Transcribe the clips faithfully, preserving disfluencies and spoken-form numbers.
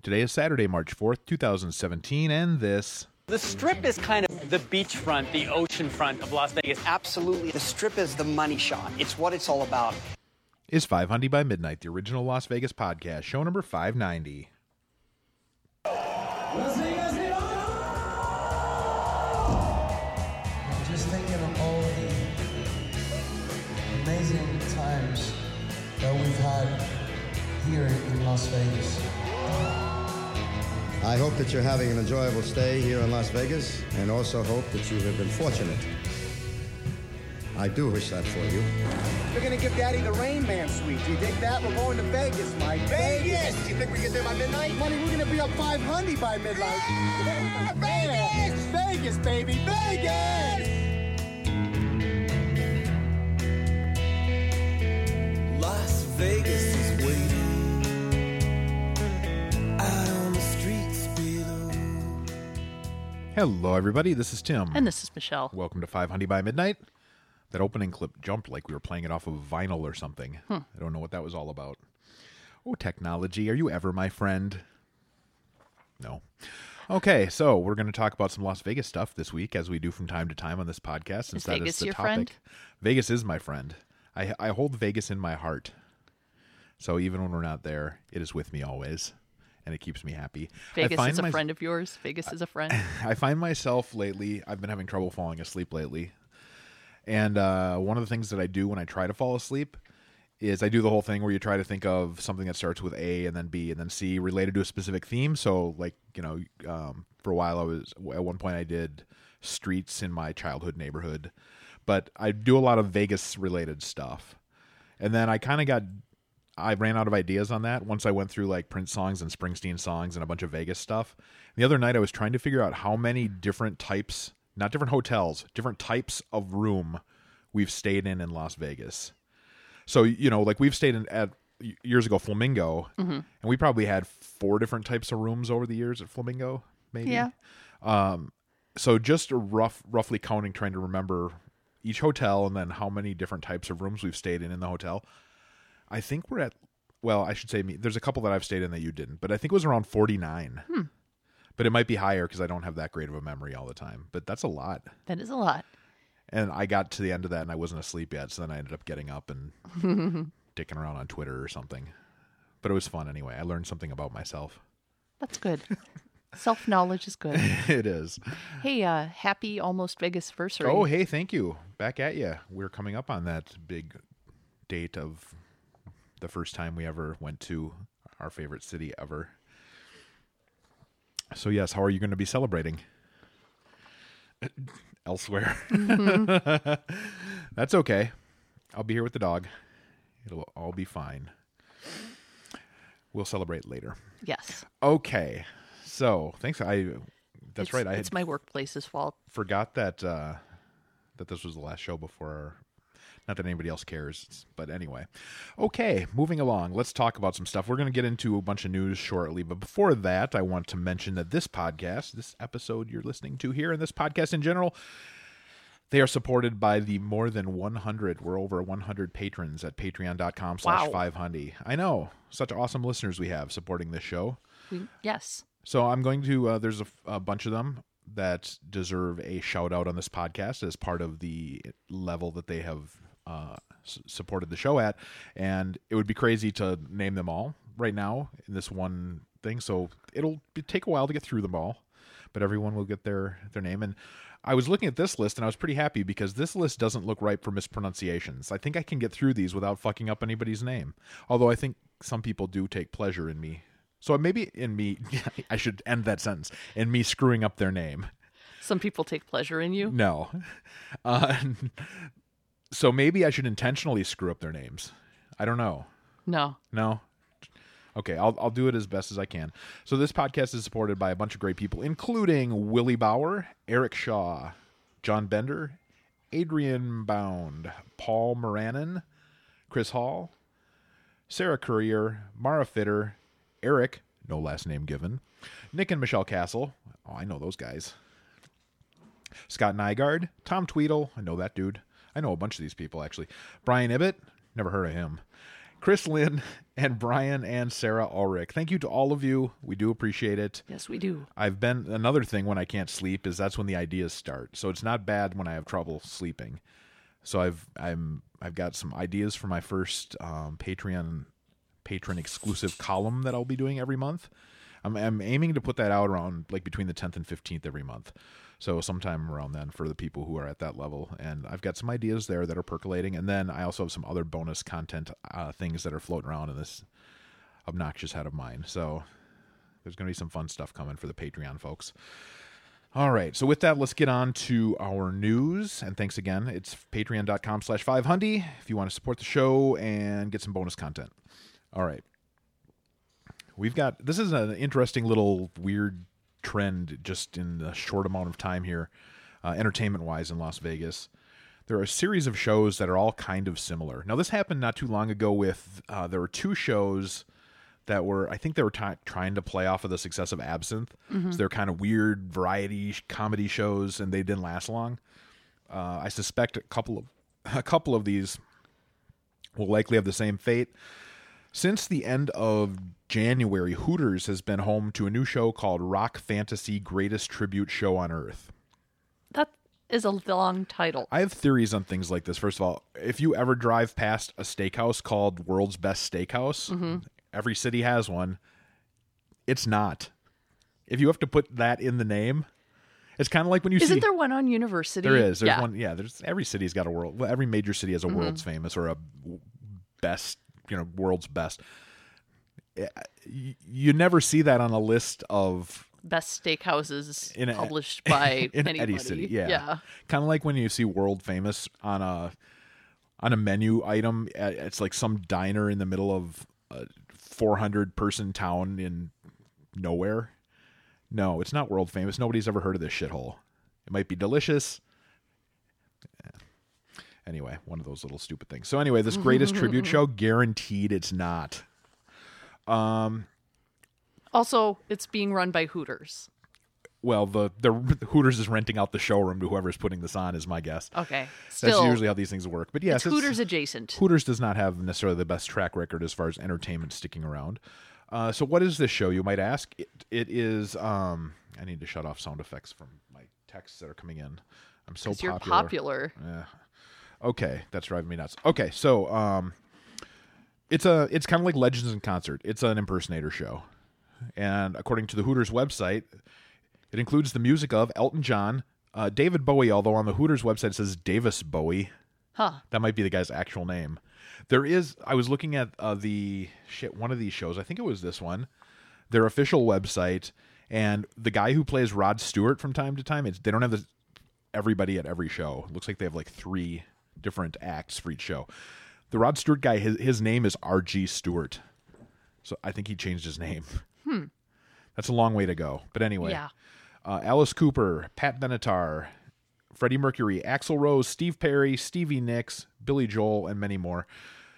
Today is Saturday, March fourth, two thousand seventeen, and this... The Strip is kind of the beachfront, the oceanfront of Las Vegas. Absolutely. The Strip is the money shot. It's what it's all about. Is five hundred by Midnight, the original Las Vegas podcast, show number five ninety. Las Vegas, just thinking of all the amazing times that we've had here in Las Vegas. I hope that you're having an enjoyable stay here in Las Vegas, and also hope that you have been fortunate. I do wish that for you. We're gonna give Daddy the Rain Man suite. Do you dig that? We're going to Vegas, Mike. Vegas! You think we get there by midnight? Money, we're gonna be up five hundred by midnight. Yeah, Vegas! Vegas, baby, Vegas! Las Vegas is waiting out on the streets below. Hello, everybody. This is Tim. And this is Michelle. Welcome to five hundred by Midnight. That opening clip jumped like we were playing it off of vinyl or something. Hmm. I don't know what that was all about. Oh, technology. Are you ever my friend? No. Okay, so we're going to talk about some Las Vegas stuff this week, as we do from time to time on this podcast. Since Is that Vegas is the your topic. friend? Vegas is my friend. I, I hold Vegas in my heart. So even when we're not there, it is with me always. And it keeps me happy. Vegas is a my, friend of yours? Vegas is a friend? I find myself lately, I've been having trouble falling asleep lately. And uh, one of the things that I do when I try to fall asleep is I do the whole thing where you try to think of something that starts with A and then B and then C related to a specific theme. So, like, you know, um, for a while I was, at one point I did streets in my childhood neighborhood. But I do a lot of Vegas-related stuff. And then I kind of got, I ran out of ideas on that once I went through, like, Prince songs and Springsteen songs and a bunch of Vegas stuff. The other night I was trying to figure out how many different types, not different hotels, different types of room we've stayed in in Las Vegas. So, you know, like we've stayed in at years ago Flamingo, mm-hmm. and we probably had four different types of rooms over the years at Flamingo, maybe. Yeah. Um, so just a rough, roughly counting, trying to remember each hotel and then how many different types of rooms we've stayed in in the hotel. I think we're at, well, I should say me. There's a couple that I've stayed in that you didn't, but I think it was around forty-nine. Hmm. But it might be higher because I don't have that great of a memory all the time. But that's a lot. That is a lot. And I got to the end of that and I wasn't asleep yet. So then I ended up getting up and dicking around on Twitter or something. But it was fun anyway. I learned something about myself. That's good. Self-knowledge is good. It is. Hey, uh, happy almost Vegas-versary. Oh, hey, thank you. Back at you. We're coming up on that big date of the first time we ever went to our favorite city ever. So, yes, how are you going to be celebrating? Elsewhere. Mm-hmm. That's okay. I'll be here with the dog. It'll all be fine. We'll celebrate later. Yes. Okay. So, thanks. I. That's it's, right. I It's had my workplace's fault. Forgot that uh, that this was the last show before our, not that anybody else cares, but anyway. Okay, moving along. Let's talk about some stuff. We're going to get into a bunch of news shortly, but before that, I want to mention that this podcast, this episode you're listening to here, and this podcast in general, they are supported by the more than one hundred, we're over one hundred patrons at patreon.com slash 500. I know, such awesome listeners we have supporting this show. We, yes. So I'm going to, uh, there's a, a bunch of them that deserve a shout out on this podcast as part of the level that they have Uh, s- supported the show at, and it would be crazy to name them all right now in this one thing, so it'll be, take a while to get through them all, but everyone will get their their name. And I was looking at this list and I was pretty happy because this list doesn't look ripe for mispronunciations. I think I can get through these without fucking up anybody's name, although I think some people do take pleasure in me, so maybe in me I should end that sentence, in me screwing up their name. Some people take pleasure in you? No. uh So maybe I should intentionally screw up their names. I don't know. No. No? Okay, I'll I'll do it as best as I can. So this podcast is supported by a bunch of great people, including Willie Bauer, Eric Shaw, John Bender, Adrian Bound, Paul Moranin, Chris Hall, Sarah Courier, Mara Fitter, Eric, no last name given, Nick and Michelle Castle. Oh, I know those guys. Scott Nygaard, Tom Tweedle. I know that dude. I know a bunch of these people, actually. Brian Ibbett, never heard of him. Chris Lynn, and Brian and Sarah Ulrich. Thank you to all of you. We do appreciate it. Yes, we do. I've been another thing when I can't sleep is that's when the ideas start. So it's not bad when I have trouble sleeping. So I've I'm I've got some ideas for my first um, Patreon patron exclusive column that I'll be doing every month. I'm I'm aiming to put that out around like between the tenth and fifteenth every month. So sometime around then for the people who are at that level. And I've got some ideas there that are percolating. And then I also have some other bonus content uh, things that are floating around in this obnoxious head of mine. So there's going to be some fun stuff coming for the Patreon folks. All right. So with that, let's get on to our news. And thanks again. It's patreon.com slash 5hundy if you want to support the show and get some bonus content. All right. We've got, this is an interesting little weird trend just in a short amount of time here, uh, entertainment-wise in Las Vegas. There are a series of shows that are all kind of similar. Now, this happened not too long ago with, uh, there were two shows that were, I think they were t- trying to play off of the success of Absinthe. Mm-hmm. So they're kind of weird variety comedy shows, and they didn't last long. Uh, I suspect a couple of a couple of these will likely have the same fate. Since the end of January, Hooters has been home to a new show called Rock Fantasy Greatest Tribute Show on Earth. That is a long title. I have theories on things like this. First of all, if you ever drive past a steakhouse called World's Best Steakhouse, mm-hmm. every city has one. It's not. If you have to put that in the name, it's kind of like when you Isn't see... Isn't there one on University? There is. There's yeah. one. Yeah, there's every city's got a world... Well, every major city has a mm-hmm. world's famous or a best... you know, world's best. You never see that on a list of best steakhouses in a, published by in anybody. any city. Yeah, yeah. Kind of like when you see world famous on a on a menu item. It's like some diner in the middle of a four hundred person town in nowhere. No, it's not world famous. Nobody's ever heard of this shithole. It might be delicious. Anyway, one of those little stupid things. So anyway, this greatest tribute show, guaranteed it's not. Um, also, it's being run by Hooters. Well, the, the Hooters is renting out the showroom to whoever's putting this on, is my guess. Okay. Still, that's usually how these things work. But yes, it's Hooters adjacent. Hooters does not have necessarily the best track record as far as entertainment sticking around. Uh, so what is this show, you might ask? It, it is, um, I need to shut off sound effects from my texts that are coming in. I'm so popular. You're popular. Yeah. Okay, that's driving me nuts. Okay, so um, it's a it's kind of like Legends in Concert. It's an impersonator show, and according to the Hooters website, it includes the music of Elton John, uh, David Bowie. Although on the Hooters website it says Davis Bowie. Huh. That might be the guy's actual name. There is. I was looking at uh, the shit one of these shows. I think it was this one. Their official website, and the guy who plays Rod Stewart from time to time. It's they don't have the, everybody at every show. It looks like they have like three different acts for each show. The Rod Stewart guy, his, his name is R G Stewart. So I think he changed his name. Hmm. That's a long way to go. But anyway. Yeah. Uh, Alice Cooper, Pat Benatar, Freddie Mercury, Axl Rose, Steve Perry, Stevie Nicks, Billy Joel, and many more.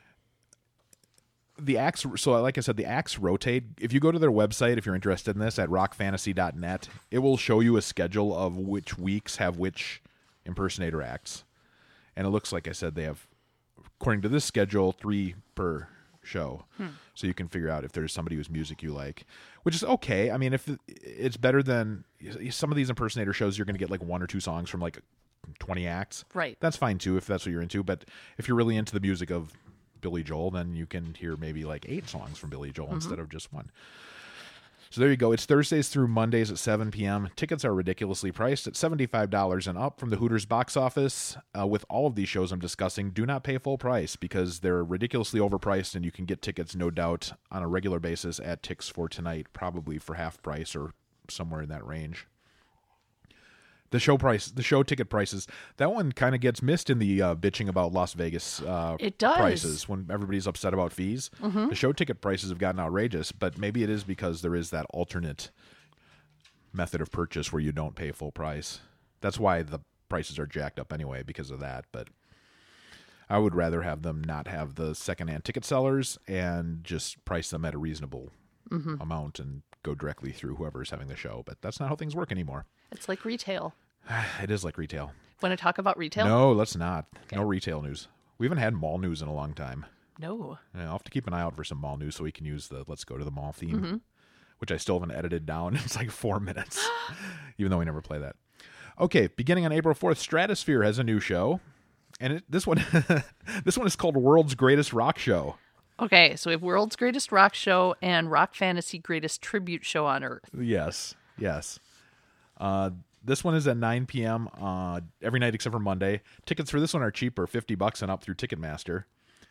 The acts, so like I said, the acts rotate. If you go to their website, if you're interested in this, at rock fantasy dot net, it will show you a schedule of which weeks have which impersonator acts. And it looks like I said they have, according to this schedule, three per show. Hmm. So you can figure out if there's somebody whose music you like, which is okay. I mean, if it's better than some of these impersonator shows, you're going to get like one or two songs from like twenty acts. Right. That's fine too if that's what you're into. But if you're really into the music of Billy Joel, then you can hear maybe like eight songs from Billy Joel mm-hmm. instead of just one. So there you go. It's Thursdays through Mondays at seven p.m. Tickets are ridiculously priced at seventy-five dollars and up from the Hooters box office. Uh, with all of these shows I'm discussing, do not pay full price because they're ridiculously overpriced, and you can get tickets, no doubt, on a regular basis at Tix for Tonight, probably for half price or somewhere in that range. The show price, the show ticket prices, that one kind of gets missed in the uh, bitching about Las Vegas uh, it does. prices when everybody's upset about fees. Mm-hmm. The show ticket prices have gotten outrageous, but maybe it is because there is that alternate method of purchase where you don't pay full price. That's why the prices are jacked up anyway, because of that. But I would rather have them not have the secondhand ticket sellers and just price them at a reasonable mm-hmm. amount and go directly through whoever's having the show. But that's not how things work anymore. It's like retail. It is like retail. Want to talk about retail? No, let's not. Okay. No retail news. We haven't had mall news in a long time. No. Yeah, I'll have to keep an eye out for some mall news so we can use the Let's Go to the Mall theme, Mm-hmm. which I still haven't edited down. It's like four minutes, even though we never play that. Okay, beginning on April fourth, Stratosphere has a new show, and it, this one this one is called World's Greatest Rock Show. Okay, so we have World's Greatest Rock Show and Rock Fantasy Greatest Tribute Show on Earth. Yes, yes. Uh, this one is at nine p.m. Uh, every night except for Monday. Tickets for this one are cheaper, fifty bucks and up through Ticketmaster.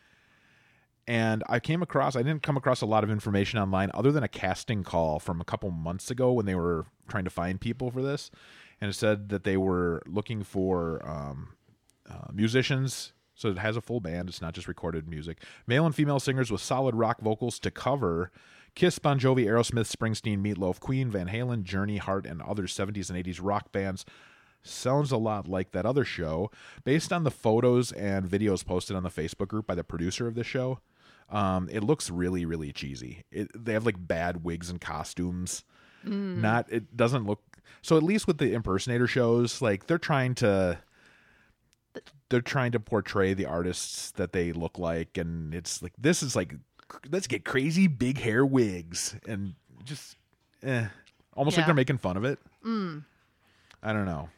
And I came across, I didn't come across a lot of information online other than a casting call from a couple months ago when they were trying to find people for this. And it said that they were looking for um, uh, musicians. So it has a full band. It's not just recorded music. Male and female singers with solid rock vocals to cover Kiss, Bon Jovi, Aerosmith, Springsteen, Meatloaf, Queen, Van Halen, Journey, Heart, and other seventies and eighties rock bands. Sounds a lot like that other show. Based on the photos and videos posted on the Facebook group by the producer of the show, um, it looks really, really cheesy. It, they have like bad wigs and costumes. Mm. Not, it doesn't look... So at least with the impersonator shows, like they're trying to... They're trying to portray the artists that they look like, and it's like, this is like, let's get crazy big hair wigs, and just, eh. Almost Yeah. like they're making fun of it. Mm. I don't know.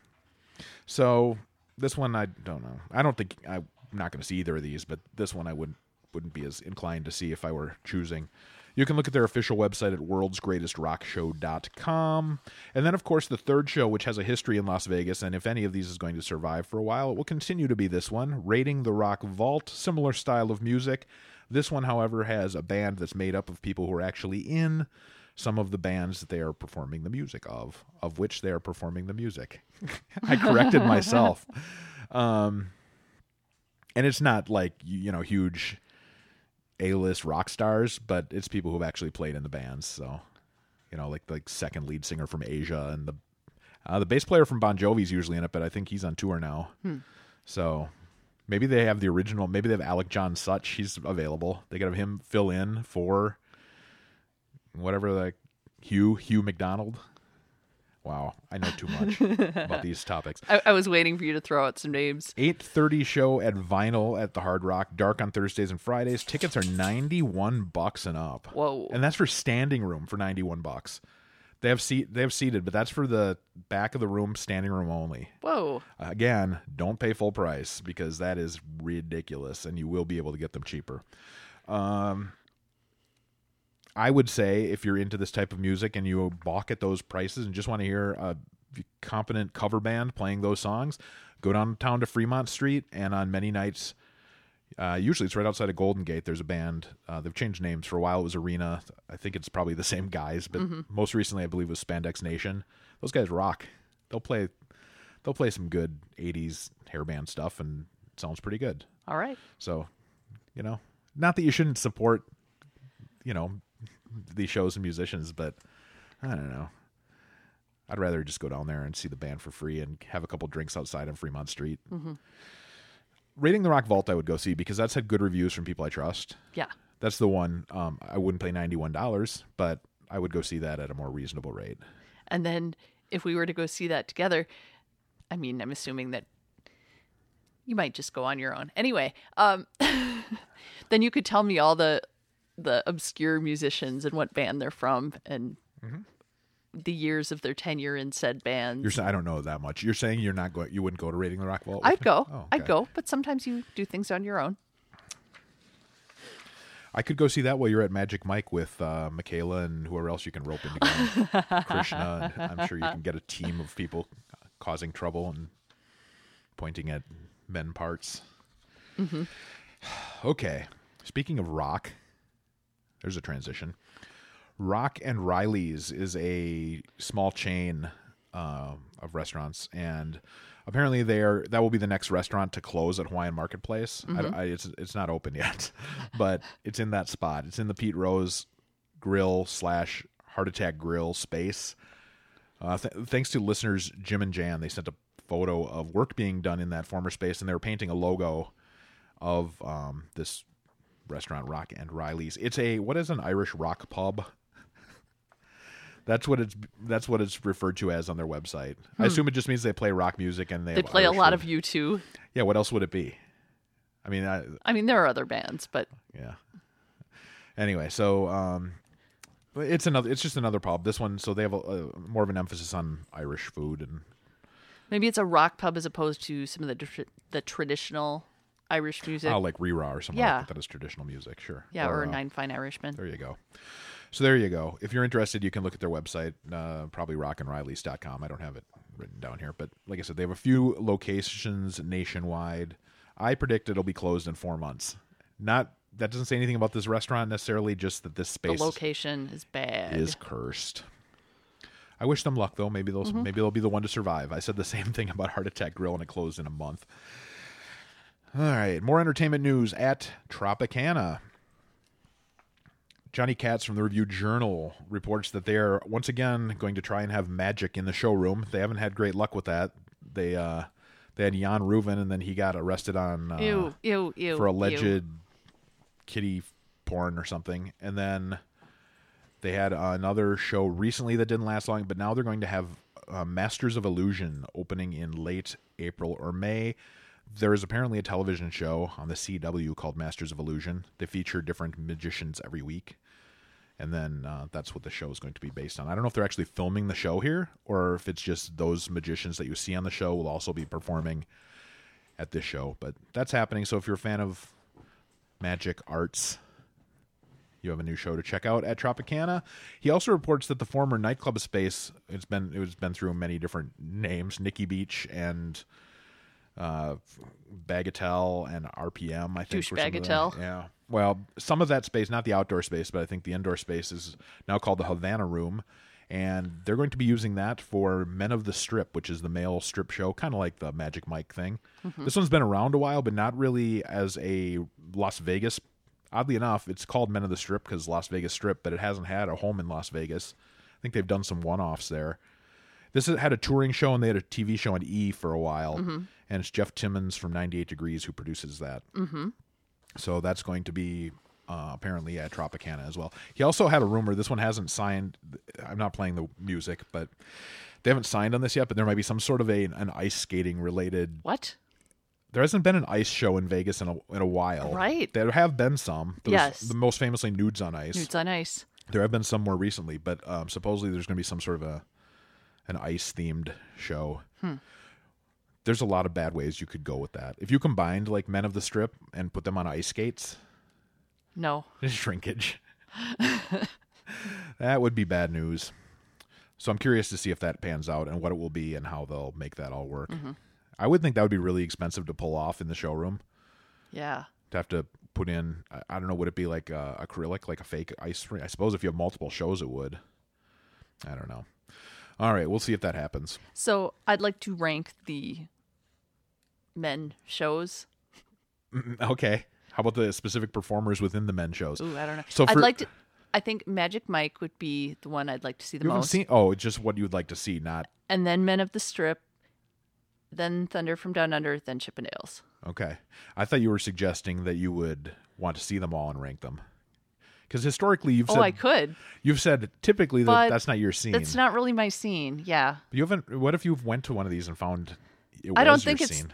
So, this one, I don't know. I don't think, I'm not going to see either of these, but this one I wouldn't, wouldn't be as inclined to see if I were choosing. You can look at their official website at worlds greatest rock show dot com. And then, of course, the third show, which has a history in Las Vegas, and if any of these is going to survive for a while, it will continue to be this one, Raiding the Rock Vault, similar style of music. This one, however, has a band that's made up of people who are actually in some of the bands that they are performing the music of, of which they are performing the music. I corrected myself. Um, and it's not like, you know, huge... A-list rock stars, but it's people who've actually played in the bands. So, you know, like like second lead singer from Asia, and the uh, the bass player from Bon Jovi's usually in it, but I think he's on tour now. Hmm. So maybe they have the original. Maybe they have Alec John Such. He's available. They could have him fill in for whatever the Hugh Hugh McDonald. Wow, I know too much about these topics. I, I was waiting for you to throw out some names. eight thirty show at Vinyl at the Hard Rock, dark on Thursdays and Fridays. Tickets are ninety-one bucks and up. Whoa. And that's for standing room for ninety-one bucks. They have seat they have seated, but that's for the back of the room, standing room only. Whoa. Again, don't pay full price because that is ridiculous, and you will be able to get them cheaper. Um I would say if you're into this type of music and you balk at those prices and just want to hear a competent cover band playing those songs, go downtown to Fremont Street, and on many nights, uh, usually it's right outside of Golden Gate, there's a band. Uh, they've changed names. For a while it was Arena. I think it's probably the same guys, but Mm-hmm. most recently I believe it was Spandex Nation. Those guys rock. They'll play they'll play some good eighties hair band stuff, and it sounds pretty good. All right. So, you know, not that you shouldn't support, you know, these shows and musicians, but I don't know. I'd rather just go down there and see the band for free and have a couple drinks outside on Fremont Street. Mm-hmm. Raiding the Rock Vault I would go see because that's had good reviews from people I trust. Yeah. That's the one. Um, I wouldn't pay ninety-one dollars, but I would go see that at a more reasonable rate. And then if we were to go see that together, I mean, I'm assuming that you might just go on your own. Anyway, um, then you could tell me all the the obscure musicians and what band they're from and mm-hmm. the years of their tenure in said bands. You're saying I don't know that much. You're saying you're not going. You wouldn't go to Raiding the Rock Vault? I'd go. Oh, okay. I'd go. But sometimes you do things on your own. I could go see that while you're at Magic Mike with uh, Michaela and whoever else you can rope into going. Krishna. And I'm sure you can get a team of people causing trouble and pointing at men parts. Mm-hmm. Okay. Speaking of rock, there's a transition. Rock and Riley's is a small chain uh, of restaurants, and apparently they are that will be the next restaurant to close at Hawaiian Marketplace. Mm-hmm. I, I, it's it's not open yet, but it's in that spot. It's in the Pete Rose Grill slash Heart Attack Grill space. Uh, th- thanks to listeners Jim and Jan, they sent a photo of work being done in that former space, and they were painting a logo of um, this restaurant, Rock and Riley's. It's a what is an Irish rock pub? That's what it's that's what it's referred to as on their website. Hmm. I assume it just means they play rock music and they they have play Irish a lot food. of U two. Yeah, what else would it be? I mean, I, I mean, there are other bands, but yeah. Anyway, so um, but it's another. It's just another pub. This one, so they have a, a, more of an emphasis on Irish food, and maybe it's a rock pub as opposed to some of the tr- the traditional Irish music. oh, like Rira or something Yeah. like that is traditional music, sure. Yeah, or, uh, Nine Fine Irishmen. There you go. So there you go. If you're interested, you can look at their website, uh, probably rock and rileys dot com. I don't have it written down here, but like I said, they have a few locations nationwide. I predict it'll be closed in four months. Not that doesn't say anything about this restaurant necessarily, just that this space The location is bad. is cursed. I wish them luck, though. Maybe they'll Mm-hmm. maybe they'll be the one to survive. I said the same thing about Heart Attack Grill, and it closed in a month. All right, more entertainment news at Tropicana. Johnny Katz from the Review Journal reports that they are once again going to try and have magic in the showroom. They haven't had great luck with that. They uh, they had Jan Reuven, and then he got arrested on uh, Ew, ew, ew. for alleged ew. kitty porn or something. And then they had another show recently that didn't last long, but now they're going to have uh, Masters of Illusion opening in late April or May. There is apparently a television show on the C W called Masters of Illusion. They feature different magicians every week. And then uh, that's what the show is going to be based on. I don't know if they're actually filming the show here or if it's just those magicians that you see on the show will also be performing at this show. But that's happening. So if you're a fan of magic arts, you have a new show to check out at Tropicana. He also reports that the former nightclub space, it's been it's been through many different names, Nikki Beach and uh, Bagatelle and R P M, I think. Douche were some of the- Bagatelle. Yeah. Well, some of that space, not the outdoor space, but I think the indoor space is now called the Havana Room. And they're going to be using that for Men of the Strip, which is the male strip show, kind of like the Magic Mike thing. Mm-hmm. This one's been around a while, but not really as a Las Vegas. Oddly enough, it's called Men of the Strip because Las Vegas Strip, but it hasn't had a home in Las Vegas. I think they've done some one-offs there. This had a touring show, and they had a T V show on E! For a while. Mm-hmm. And it's Jeff Timmons from ninety-eight Degrees who produces that. Mm-hmm. So that's going to be uh, apparently at Tropicana as well. He also had a rumor. This one hasn't signed. I'm not playing the music, but they haven't signed on this yet. But there might be some sort of a an ice skating related. What? There hasn't been an ice show in Vegas in a in a while. Right. There have been some. There Yes. was the most famously Nudes on Ice. Nudes on Ice. There have been some more recently, but um, supposedly there's going to be some sort of a an ice themed show. Hmm. There's a lot of bad ways you could go with that. If you combined like Men of the Strip and put them on ice skates, No. shrinkage, that would be bad news. So I'm curious to see if that pans out and what it will be and how they'll make that all work. Mm-hmm. I would think that would be really expensive to pull off in the showroom. Yeah. To have to put in, I, I don't know, would it be like uh, acrylic, like a fake ice rink? I suppose if you have multiple shows, it would. I don't know. All right, we'll see if that happens. So I'd like to rank the men shows. Okay. How about the specific performers within the men shows? Ooh, I don't know. So I'd for- like to. I think Magic Mike would be the one I'd like to see the You haven't most. seen? Oh, it's just what you would like to see, not And then Men of the Strip, then Thunder from Down Under, then Chippendales. okay. I thought you were suggesting that you would want to see them all and rank them. Because historically, you've Oh, said I could. you've said typically that But that's not your scene. It's not really my scene. Yeah. You haven't. What if you went to one of these and found it I don't was think your it's- scene?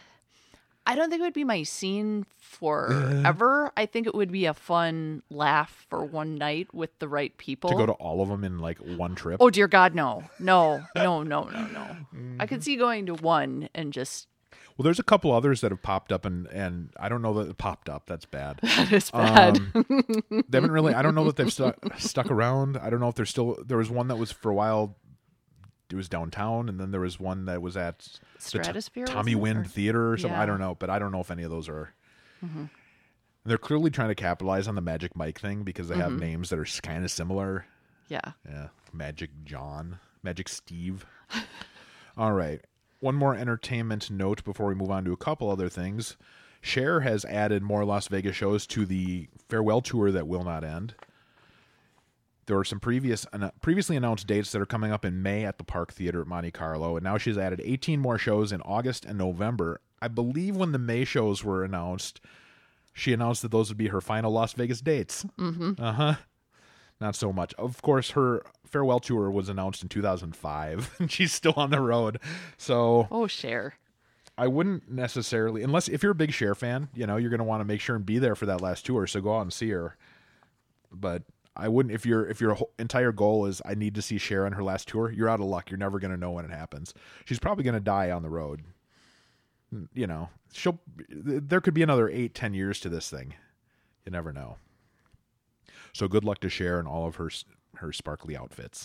I don't think it would be my scene forever. I think it would be a fun laugh for one night with the right people. To go to all of them in like one trip. Oh dear God, no, no, no, no, no, no. I Mm-hmm. could see going to one and just Well, there's a couple others that have popped up, and and I don't know that it popped up. That's bad. that is bad. Um, they haven't really. I don't know that they've stuck stuck around. I don't know if there's still. There was one that was for a while. It was downtown, and then there was one that was at the T- Stratosphere, Tommy wasn't it? Wind Or- Theater or something. I Yeah. don't know, but I don't know if any of those are. Mm-hmm. They're clearly trying to capitalize on the Magic Mike thing because they have Mhm. names that are kind of similar. Yeah. Yeah, Magic John, Magic Steve. All right. One more entertainment note before we move on to a couple other things. Cher has added more Las Vegas shows to the farewell tour that will not end. There were some previous uh, previously announced dates that are coming up in May at the Park Theater at Monte Carlo, and now she's added eighteen more shows in August and November. I believe when the May shows were announced, she announced that those would be her final Las Vegas dates. Mm-hmm. Uh-huh. Not so much. Of course, her farewell tour was announced in two thousand five, and she's still on the road. So, Oh, Cher. I wouldn't necessarily, unless if you're a big Cher fan, you know, you're going to want to make sure and be there for that last tour. So go out and see her. But I wouldn't, if your if your whole entire goal is I need to see Cher on her last tour, you're out of luck. You're never going to know when it happens. She's probably going to die on the road. You know, she'll. There could be another eight, ten years to this thing. You never know. So good luck to Cher and all of her her sparkly outfits.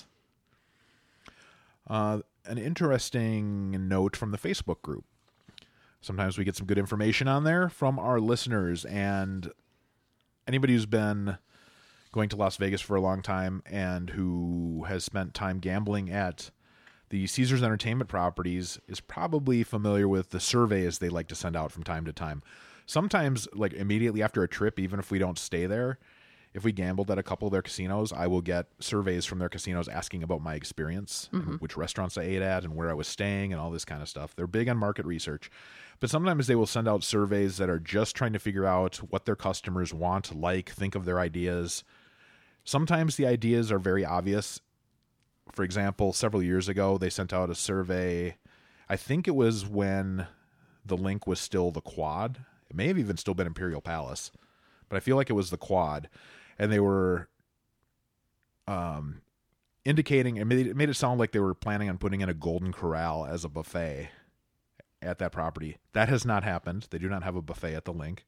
Uh, an interesting note from the Facebook group. Sometimes we get some good information on there from our listeners, and anybody who's been going to Las Vegas for a long time and who has spent time gambling at the Caesars Entertainment properties is probably familiar with the surveys they like to send out from time to time. Sometimes, like immediately after a trip, even if we don't stay there, if we gambled at a couple of their casinos, I will get surveys from their casinos asking about my experience, mm-hmm. and which restaurants I ate at and where I was staying and all this kind of stuff. They're big on market research. But sometimes they will send out surveys that are just trying to figure out what their customers want, like, think of their ideas. Sometimes the ideas are very obvious. For example, several years ago, they sent out a survey. I think it was when the link was still the Quad. It may have even still been Imperial Palace, but I feel like it was the Quad. And they were um, indicating, it made, it made it sound like they were planning on putting in a Golden Corral as a buffet at that property. That has not happened. They do not have a buffet at the link.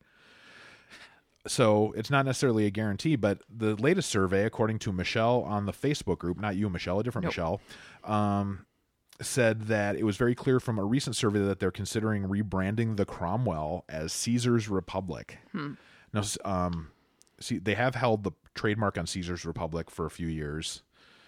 So it's not necessarily a guarantee, but the latest survey, according to Michelle on the Facebook group, not you, Michelle, a different nope. Michelle, um, said that it was very clear from a recent survey that they're considering rebranding the Cromwell as Caesars Republic. Hmm. Now, um, see, they have held the trademark on Caesars Republic for a few years,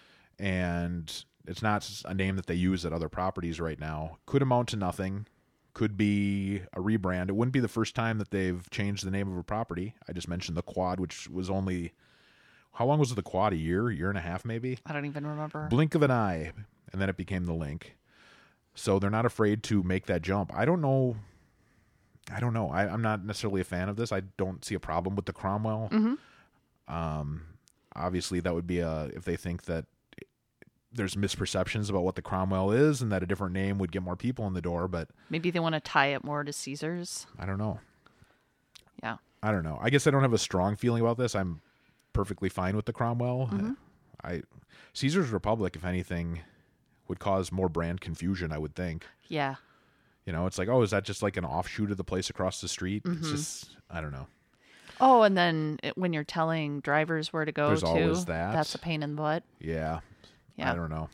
and it's not a name that they use at other properties right now. Could amount to nothing. Could be a rebrand. It wouldn't be the first time that they've changed the name of a property. I just mentioned the Quad, which was only, how long was it the Quad? A year, year and a half maybe? I don't even remember. Blink of an eye, and then it became the Link. So they're not afraid to make that jump. I don't know. I don't know. I, I'm not necessarily a fan of this. I don't see a problem with the Cromwell. Mm-hmm. Um, obviously, that would be a, if they think that there's misperceptions about what the Cromwell is and that a different name would get more people in the door, but maybe they want to tie it more to Caesars. I don't know. Yeah. I don't know. I guess I don't have a strong feeling about this. I'm perfectly fine with the Cromwell. Mm-hmm. I Caesars Republic, if anything, would cause more brand confusion, I would think. Yeah. You know, it's like, oh, is that just like an offshoot of the place across the street? Mm-hmm. It's just, I don't know. Oh, and then it, when you're telling drivers where to go There's to, always that. That's a pain in the butt. Yeah. Yeah. I don't know.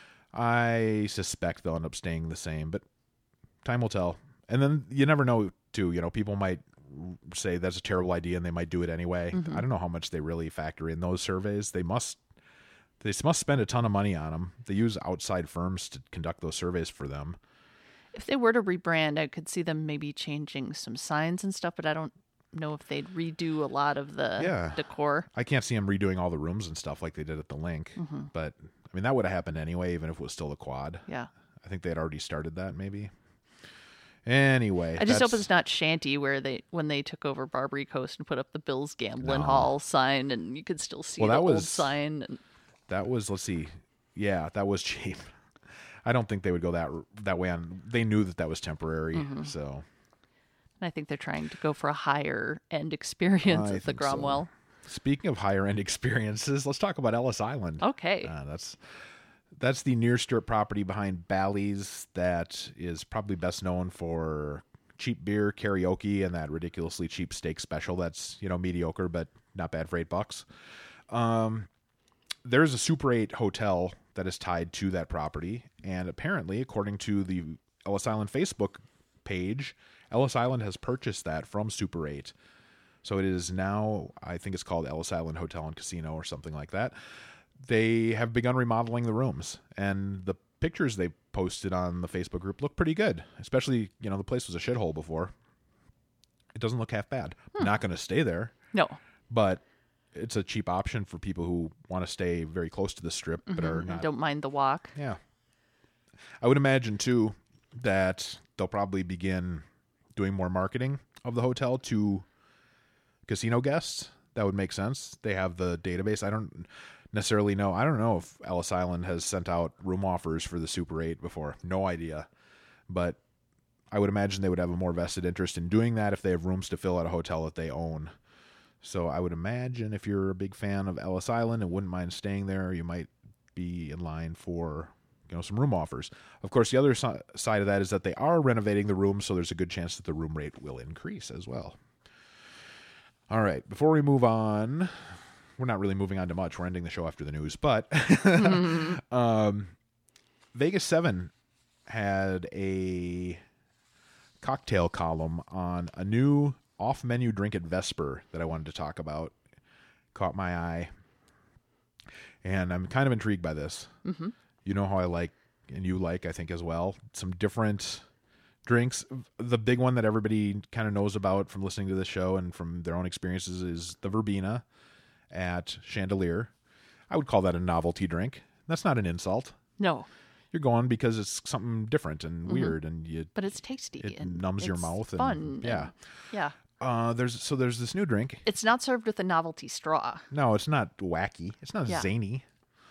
I suspect they'll end up staying the same, but time will tell. And then you never know, too. You know, people might say that's a terrible idea and they might do it anyway. Mm-hmm. I don't know how much they really factor in those surveys. They must they must spend a ton of money on them. They use outside firms to conduct those surveys for them. If they were to rebrand, I could see them maybe changing some signs and stuff, but I don't know if they'd redo a lot of the yeah. decor. I can't see them redoing all the rooms and stuff like they did at the Link, mm-hmm. but I mean, that would have happened anyway, even if it was still the Quad. Yeah. I think they'd already started that, maybe. Anyway. I just hope it's not Shanty, where they, when they took over Barbary Coast and put up the Bills Gambling no. Hall sign, and you could still see well, the that old was, sign. And... That was, let's see. Yeah, that was cheap. I don't think they would go that that way on. They knew that that was temporary, mm-hmm. so. And I think they're trying to go for a higher end experience I at the Cromwell. So. Speaking of higher end experiences, let's talk about Ellis Island. Okay. Uh, that's that's the near strip property behind Bally's that is probably best known for cheap beer, karaoke, and that ridiculously cheap steak special that's, you know, mediocre but not bad for eight bucks. Um, there's a Super eight hotel that is tied to that property, and apparently, according to the Ellis Island Facebook page, Ellis Island has purchased that from Super eight. So it is now, I think it's called Ellis Island Hotel and Casino or something like that. They have begun remodeling the rooms, and the pictures they posted on the Facebook group look pretty good. Especially, you know, the place was a shithole before. It doesn't look half bad. Hmm. Not going to stay there. No. But it's a cheap option for people who want to stay very close to the strip, mm-hmm. but are not. Don't mind the walk. Yeah. I would imagine, too, that they'll probably begin doing more marketing of the hotel to casino guests. That would make sense. They have the database. I don't necessarily know. I don't know if Ellis Island has sent out room offers for the Super eight before. No idea. But I would imagine they would have a more vested interest in doing that if they have rooms to fill at a hotel that they own. So I would imagine if you're a big fan of Ellis Island and wouldn't mind staying there, you might be in line for, you know, some room offers. Of course, the other si- side of that is that they are renovating the rooms, so there's a good chance that the room rate will increase as well. All right, before we move on, we're not really moving on to much. We're ending the show after the news, but mm-hmm. um, Vegas seven had a cocktail column on a new off-menu drink at Vesper that I wanted to talk about. Caught my eye, and I'm kind of intrigued by this. Mm-hmm. You know how I like, and you like, I think, as well, some different drinks. The big one that everybody kind of knows about from listening to this show and from their own experiences is the Verbena at Chandelier. I would call that a novelty drink. That's not an insult. No. You're going because it's something different and mm-hmm. weird, and you. But it's tasty. It and numbs your it's mouth. Fun. And, yeah. And, yeah. Uh, there's so there's this new drink. It's not served with a novelty straw. No, it's not wacky. It's not yeah. zany.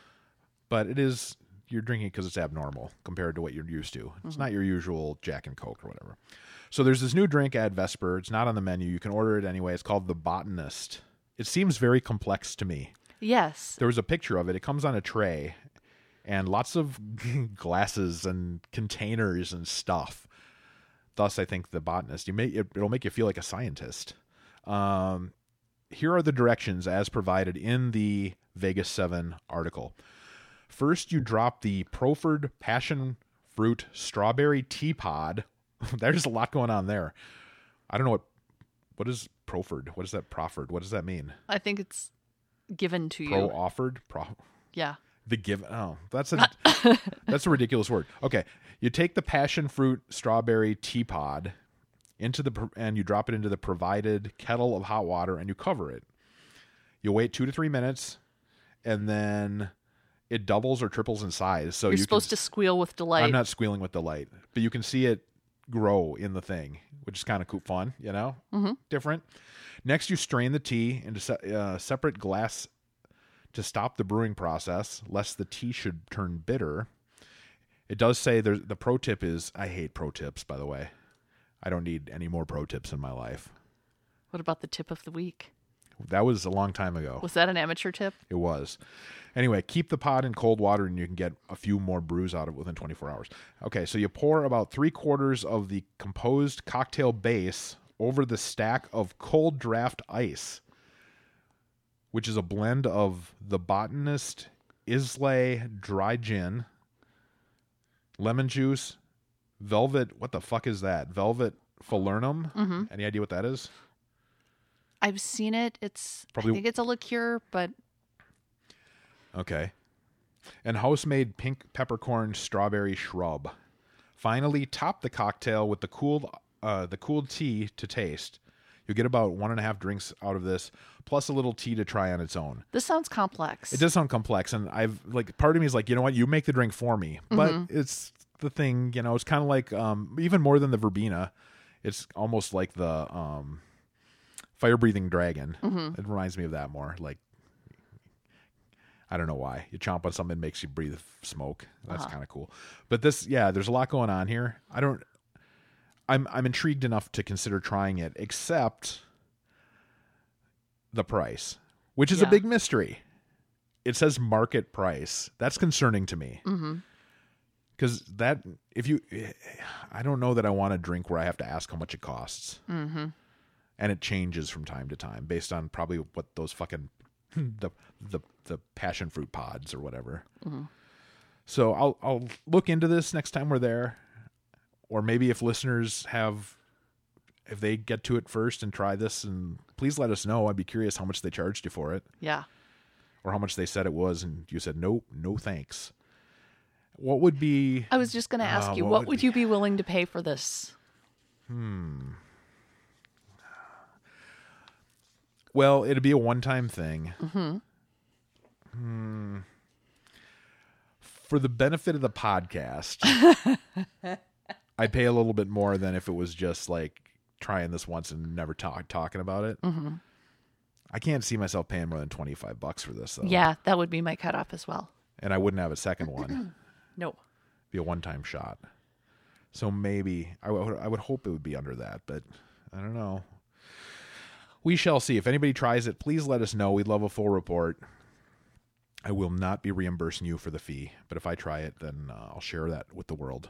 But it is. You're drinking because it's abnormal compared to what you're used to. It's mm-hmm. not your usual Jack and Coke or whatever. So there's this new drink at Vesper. It's not on the menu. You can order it anyway. It's called the Botanist. It seems very complex to me. Yes. There was a picture of it. It comes on a tray. And lots of glasses and containers and stuff. Thus, I think the Botanist. You may it, it'll make you feel like a scientist. Um, here are the directions as provided in the Vegas seven article. First, you drop the Proford Passion Fruit Strawberry Tea Pod. There's a lot going on there. I don't know what what is Proford. What is that? Proffered. What does that mean? I think it's given to Pro you. offered. Pro. Yeah. The give oh that's a that's a ridiculous word. Okay, you take the passion fruit strawberry tea pod into the and you drop it into the provided kettle of hot water and you cover it. You wait two to three minutes, and then it doubles or triples in size. So you're you supposed can, to squeal with delight. I'm not squealing with delight, but you can see it grow in the thing, which is kind of cool, fun. You know, mm-hmm. different. Next, you strain the tea into se- uh, separate glass. To stop the brewing process, lest the tea should turn bitter. It does say there's the pro tip is, I hate pro tips, by the way. I don't need any more pro tips in my life. What about the tip of the week? That was a long time ago. Was that an amateur tip? It was. Anyway, keep the pod in cold water and you can get a few more brews out of it within twenty-four hours. Okay, so you pour about three quarters of the composed cocktail base over the stack of cold draft ice, which is a blend of the Botanist Islay dry gin, lemon juice, velvet. What the fuck is that? Velvet falernum. Mm-hmm. Any idea what that is? I've seen it. It's Probably... I think it's a liqueur, but okay. And house-made pink peppercorn strawberry shrub. Finally, top the cocktail with the cooled uh, the cooled tea to taste. You'll get about one and a half drinks out of this, plus a little tea to try on its own. This sounds complex. It does sound complex, and I've like part of me is like, you know what, you make the drink for me. But mm-hmm. it's the thing, you know, it's kind of like um, even more than the Verbena, it's almost like the um, fire breathing dragon. Mm-hmm. It reminds me of that more. Like, I don't know why you chomp on something, makes you breathe smoke. That's uh-huh. kind of cool. But this, yeah, there's a lot going on here. I don't. I'm I'm intrigued enough to consider trying it, except the price, which is yeah. a big mystery. It says market price. That's concerning to me. Because mm-hmm. that, if you, I don't know that I want a drink where I have to ask how much it costs. Mm-hmm. And it changes from time to time based on probably what those fucking, the the, the passion fruit pods or whatever. Mm-hmm. So I'll I'll look into this next time we're there. Or maybe if listeners have, if they get to it first and try this, and please let us know. I'd be curious how much they charged you for it. Yeah. Or how much they said it was, and you said, nope, no thanks. What would be... I was just going to ask uh, you, what, what would, would you be willing to pay for this? Hmm. Well, it'd be a one-time thing. Mm-hmm. Hmm. For the benefit of the podcast... I'd pay a little bit more than if it was just like trying this once and never talk, talking about it. Mm-hmm. I can't see myself paying more than twenty-five bucks for this, though. Yeah, that would be my cutoff as well. And I wouldn't have a second one. No. Be a one-time shot. So maybe I would I would hope it would be under that, but I don't know. We shall see. If anybody tries it, please let us know. We'd love a full report. I will not be reimbursing you for the fee, but if I try it, then uh, I'll share that with the world.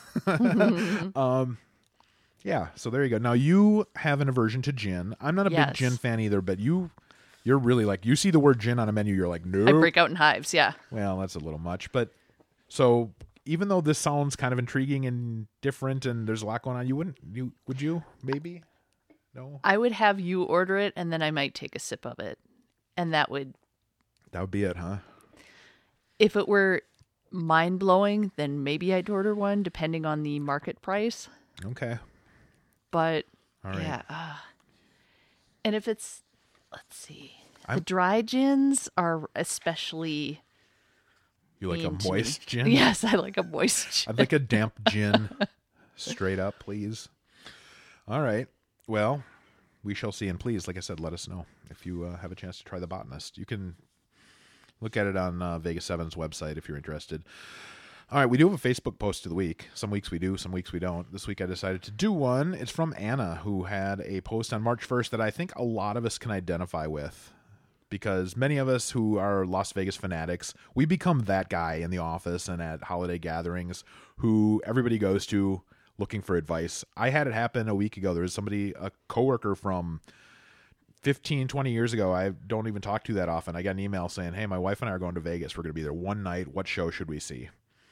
um, yeah. So there you go. Now you have an aversion to gin. I'm not a Yes. big gin fan either, but you. You're really like, you see the word gin on a menu, you're like, no. I break out in hives, yeah. Well, that's a little much. But so even though this sounds kind of intriguing and different and there's a lot going on, you wouldn't, you would you? Maybe? No? I would have you order it, and then I might take a sip of it. And that would, That would be it, huh? if it were mind-blowing, then maybe I'd order one, depending on the market price. Okay. But, All right. yeah. Uh, and if it's, let's see. I'm- The dry gins are especially... You like a mean to moist me. gin? Yes, I like a moist gin. I'd like a damp gin. Straight up, please. All right. Well, we shall see. And please, like I said, let us know if you uh, have a chance to try the Botanist. You can look at it on uh, Vegas seven's website if you're interested. All right, we do have a Facebook post of the week. Some weeks we do, some weeks we don't. This week I decided to do one. It's from Anna, who had a post on March first that I think a lot of us can identify with. Because many of us who are Las Vegas fanatics, we become that guy in the office and at holiday gatherings who everybody goes to looking for advice. I had it happen a week ago. There was somebody, a coworker from fifteen, twenty years ago, I don't even talk to that often. I got an email saying, hey, my wife and I are going to Vegas. We're going to be there one night. What show should we see?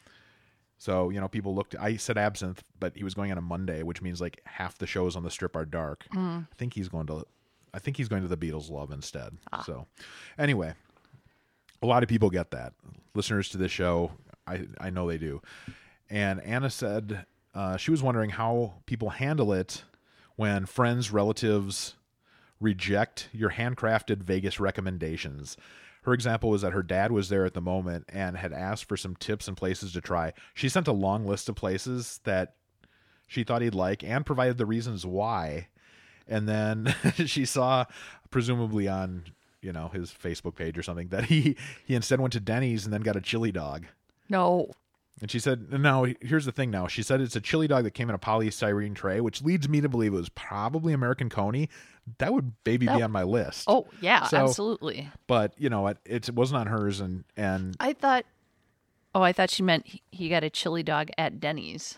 So, you know, people looked, I said Absinthe, but he was going on a Monday, which means like half the shows on the strip are dark. Mm. I think he's going to, I think he's going to the Beatles Love instead. Ah. So anyway, a lot of people get that. Listeners to this show, I, I know they do. And Anna said uh, she was wondering how people handle it when friends, relatives reject your handcrafted Vegas recommendations. Her example was that her dad was there at the moment and had asked for some tips and places to try. She sent a long list of places that she thought he'd like and provided the reasons why. And then she saw, presumably on, you know, his Facebook page or something, that he, he instead went to Denny's and then got a chili dog. No. And she said, no, here's the thing now. She said it's a chili dog that came in a polystyrene tray, which leads me to believe it was probably American Coney. That would maybe that, be on my list. Oh, yeah, so, absolutely. But, you know, it, it wasn't on hers. And, and I thought, oh, I thought she meant he got a chili dog at Denny's.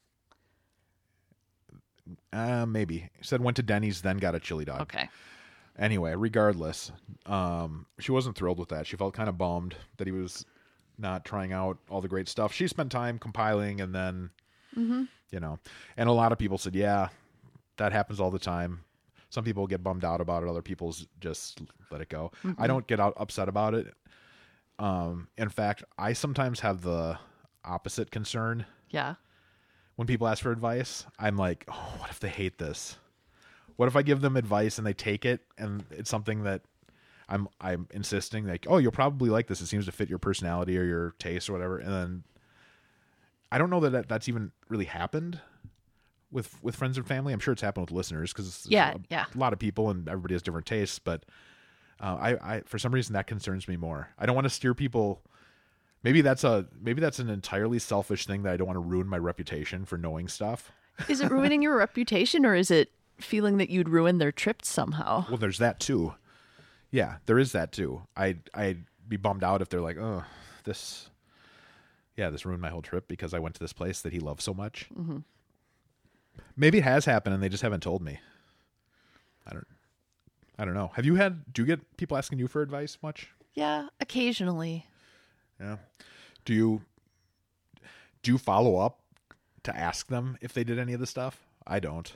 Uh, maybe. She said went to Denny's, then got a chili dog. Okay. Anyway, regardless, um, she wasn't thrilled with that. She felt kind of bummed that he was not trying out all the great stuff. She spent time compiling and then, mm-hmm. you know, and a lot of people said, yeah, that happens all the time. Some people get bummed out about it. Other people just let it go. Mm-hmm. I don't get out upset about it. Um, in fact, I sometimes have the opposite concern. Yeah. When people ask for advice, I'm like, oh, what if they hate this? What if I give them advice and they take it and it's something that I'm I'm insisting like, oh, you'll probably like this. It seems to fit your personality or your taste or whatever. And then I don't know that, that that's even really happened with with friends and family. I'm sure it's happened with listeners because yeah, a, yeah. a lot of people and everybody has different tastes. But uh, I, I for some reason that concerns me more. I don't want to steer people. Maybe that's a maybe that's an entirely selfish thing that I don't want to ruin my reputation for knowing stuff. Is it ruining your reputation or is it feeling that you'd ruin their trip somehow? Well, there's that too. Yeah, there is that too. I'd, I'd be bummed out if they're like, oh, this, yeah, this ruined my whole trip because I went to this place that he loves so much. Mm-hmm. Maybe it has happened and they just haven't told me. I don't, I don't know. Have you had, do you get people asking you for advice much? Yeah, occasionally. Yeah. Do you, do you follow up to ask them if they did any of the stuff? I don't.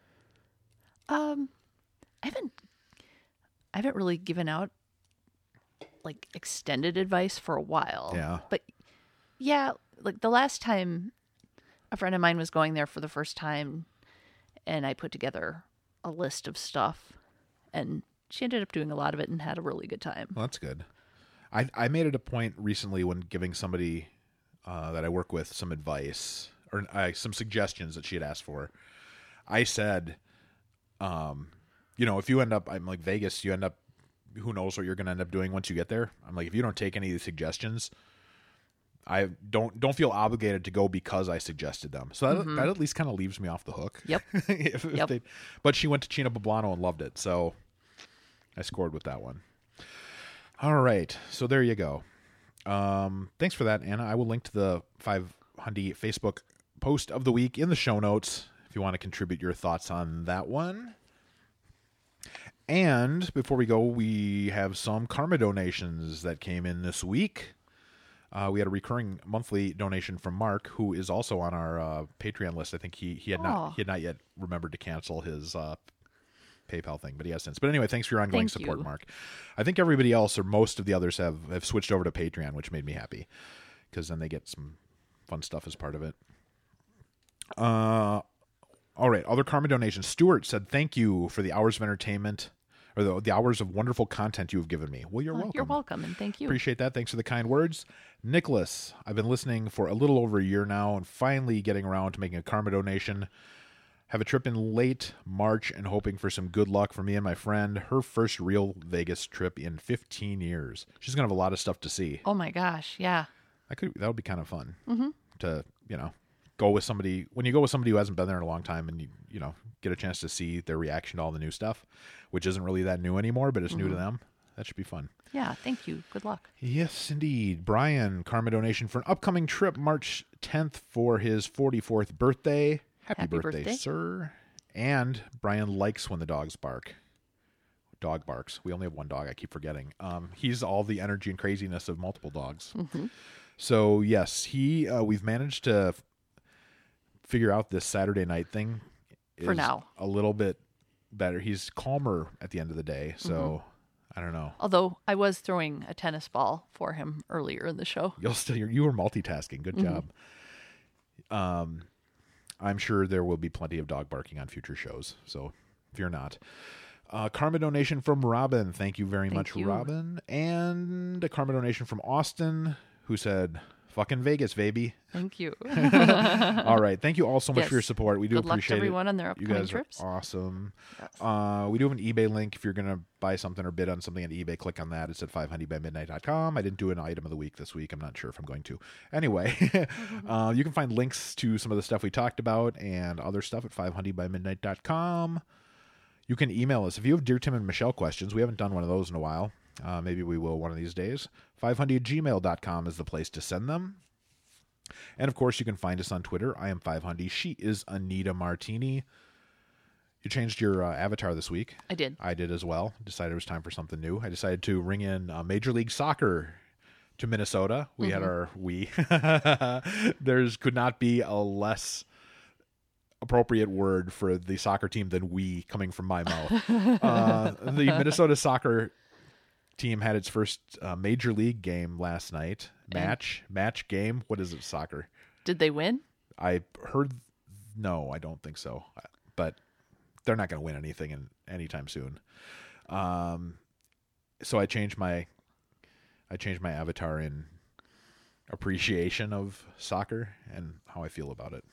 Um, I haven't, I haven't really given out like extended advice for a while. Yeah. But yeah, like the last time a friend of mine was going there for the first time and I put together a list of stuff and she ended up doing a lot of it and had a really good time. Well, that's good. I, I made it a point recently when giving somebody uh, that I work with some advice or uh, some suggestions that she had asked for. I said, um, you know, if you end up, I'm like Vegas, you end up, who knows what you're going to end up doing once you get there. I'm like, if you don't take any of these suggestions, I don't don't feel obligated to go because I suggested them. So that, Mm-hmm. that at least kind of leaves me off the hook. Yep. if, if Yep. they, but she went to Chino Poblano and loved it, so I scored with that one. All right, so there you go. Um, thanks for that, Anna. I will link to the five hundred Facebook post of the week in the show notes if you want to contribute your thoughts on that one. And before we go, we have some karma donations that came in this week. Uh, we had a recurring monthly donation from Mark, who is also on our uh, Patreon list. I think he, he had Aw. not he had not yet remembered to cancel his uh, PayPal thing, but he has since. But anyway, thanks for your ongoing Thank support, you. Mark. I think everybody else or most of the others have, have switched over to Patreon, which made me happy because then they get some fun stuff as part of it. Uh, all right, other karma donations. Stuart said, "Thank you for the hours of entertainment." Or the, the hours of wonderful content you have given me. Well, you're Oh, welcome. You're welcome, and thank you. Appreciate that. Thanks for the kind words. Nicholas, I've been listening for a little over a year now and finally getting around to making a karma donation. Have a trip in late March and hoping for some good luck for me and my friend. Her first real Vegas trip in fifteen years. She's going to have a lot of stuff to see. Oh my gosh, yeah. That could that would be kind of fun to, you know, go with somebody. When you go with somebody who hasn't been there in a long time and you, you know, get a chance to see their reaction to all the new stuff, which isn't really that new anymore, but it's new to them. That should be fun. Yeah, thank you. Good luck. Yes, indeed. Brian, karma donation for an upcoming trip March tenth for his forty-fourth birthday. Happy, Happy birthday, birthday. sir. And Brian likes when the dogs bark. Dog barks. We only have one dog. I keep forgetting. Um, he's all the energy and craziness of multiple dogs. Mm-hmm. So, yes, he. Uh, we've managed to f- figure out this Saturday night thing. For is now. A little bit better. He's calmer at the end of the day, so Mm-hmm. I don't know. Although I was throwing a tennis ball for him earlier in the show. You'll still you're, you were multitasking. Good job. Um, I'm sure there will be plenty of dog barking on future shows, so fear not. Uh, karma donation from Robin. Thank you very Thank much, you. Robin. And a karma donation from Austin, who said, "Fucking Vegas, baby." Thank you. All right. Thank you all so much for your Yes. support. We do Good luck to appreciate everyone it. on their You upcoming guys trips. are awesome. Yes. Uh, we do have an eBay link. If you're going to buy something or bid on something on eBay, click on that. It's at five hundred by midnight dot com. I didn't do an item of the week this week. I'm not sure if I'm going to. Anyway, uh, you can find links to some of the stuff we talked about and other stuff at five hundred by midnight dot com. You can email us. If you have Dear Tim and Michelle questions, we haven't done one of those in a while. Uh, maybe we will one of these days. five hundred gmail dot com is the place to send them. And, of course, you can find us on Twitter. I am five hundred. She is Anita Martini. You changed your uh, avatar this week. I did. I did as well. Decided it was time for something new. I decided to ring in uh, Major League Soccer to Minnesota. We had our we. There's could not be a less appropriate word for the soccer team than we coming from my mouth. uh, the Minnesota soccer team had its first uh, major league game last night. Match, match game. What is it? Soccer. Did they win? I heard. No, I don't think so. But they're not going to win anything in anytime soon. Um, so I changed my, I changed my avatar in appreciation of soccer and how I feel about it.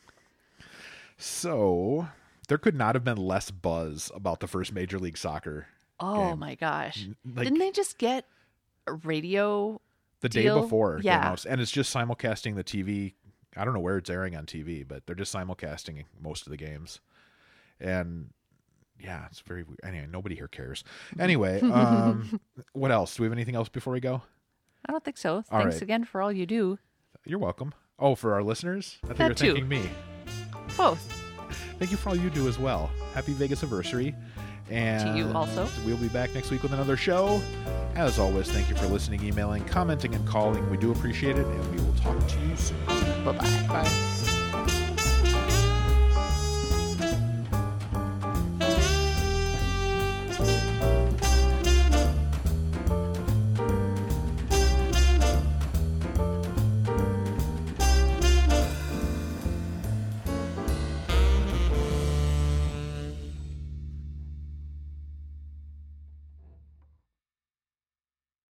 So there could not have been less buzz about the first Major League Soccer Oh game. my gosh. Like- Didn't they just get a radio? The day deal? before, they Yeah. announced- and it's just simulcasting the T V. I don't know where it's airing on T V, but they're just simulcasting most of the games. And yeah, it's very weird. Anyway, nobody here cares. Anyway, um, what else? Do we have anything else before we go? I don't think so. All Thanks right. again for all you do. You're welcome. Oh, for our listeners? I think That you're too. thanking me. Both. Thank you for all you do as well. Happy Vegas anniversary. And To you also. We'll be back next week with another show. As always, thank you for listening, emailing, commenting, and calling. We do appreciate it, and we will talk to you soon. Bye-bye. Bye.